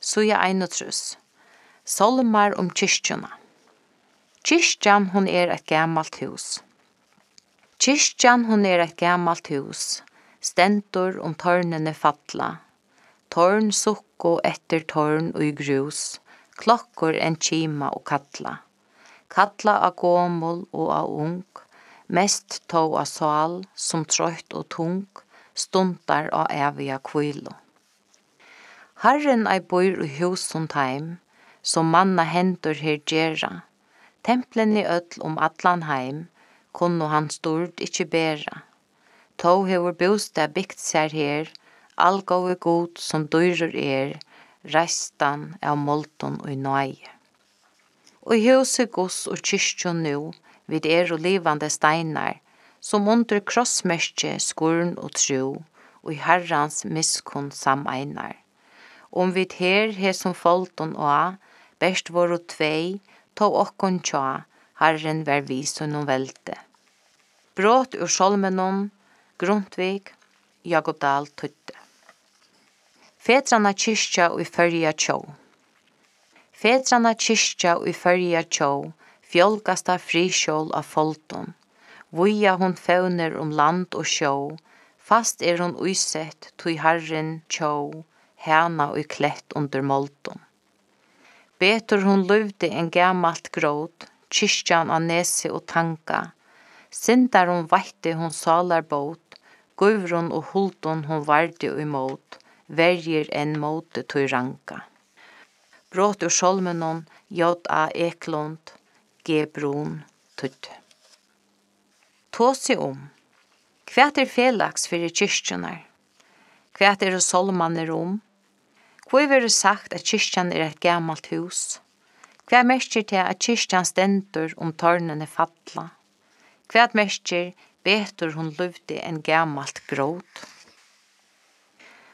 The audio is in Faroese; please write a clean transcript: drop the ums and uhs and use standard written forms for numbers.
Suja 31. Solmar kyrkjuna. Kyrkjan hon et gammalt hus. Kyrkjan hon et gammalt hus. Stendur tårnene falla. Tårn sukko etter tårn og grus. Klokkor en kima og kalla. Kalla av gåmul og av ung. Mest tå av sal som trøyt og tung. Stundar av evige kvilo. Herren ei bor i husen heim, som manna hendur her gjerra. Templen i öll allan heim, kunne han stort ikkje bera. Tå hevur bostad bygt seg her, allgåe god som dyrur reistan av molton og nøye. Og huset gos og kyrkjon nu, vid og livande steinar, som under krossmerke skurn og tro, og i herrans miskunn sameinar. Vi her som folton og best våru tvei, tå okkon tja, herren vær vis og velte. Brått ur solmenon, Grundtvig, Jagodal Tutte. Fedrana kyrkja og i førja tjå. Fedrana kyrkja og i førja tjå, fjolgasta frikjål av folton. Voja hon fauner land og sjå, fast hon uisett, tui herren tjå, hana og klett under molton. Betur hon luvde en gammalt gråt, kyrkjan av nese og tanka. Sindar hon veitte hon salar båt, guvron og hulton hon varde og imot, verger en måte tøy ranka. Brått ur solmenon, J.A. Eklund, G. Brun, Tutte. Tåse Hva felags fyrir kyrkjonar? Hva solmaner Hvor vil sagt at kyrkjan et gammalt hus? Hva merker til at kyrkjan stendur tårnene falla? Hva merker betur hon luvde en gammalt gråt?